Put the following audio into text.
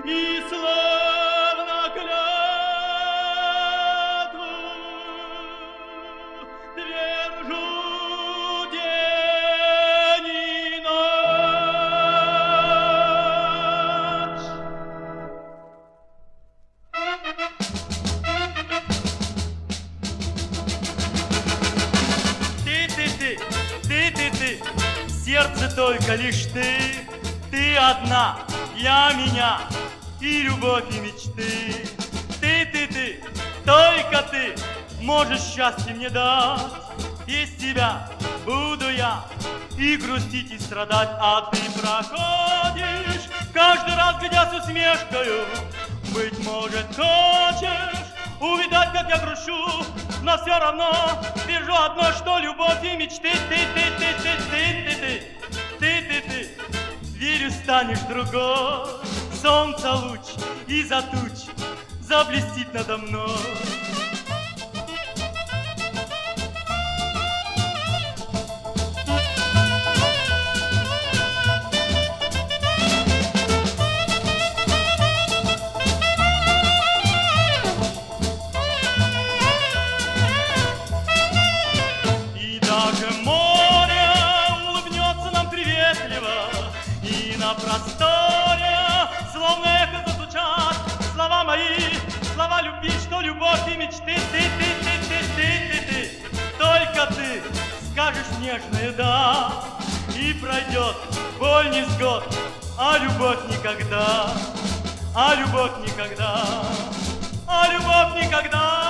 и словно клятву твержу день и ночь. Ты, в сердце только лишь ты одна, я меня и любовь и мечты. Ты, только ты можешь счастье мне дать. Без тебя буду я и грустить, и страдать, а ты проходишь каждый раз, глядя с усмешкою. Быть может, хочешь увидать, как я грущу, но все равно вижу одно, что любовь и мечты. Ты, верю, станешь другой. Солнце луч из-за туч заблестит надо мной. На просторе, словно эхо зазвучат слова мои, слова любви, что любовь и мечты. Ты, только ты скажешь нежное «да», и пройдет боль невзгод, а любовь никогда, а любовь никогда, а любовь никогда.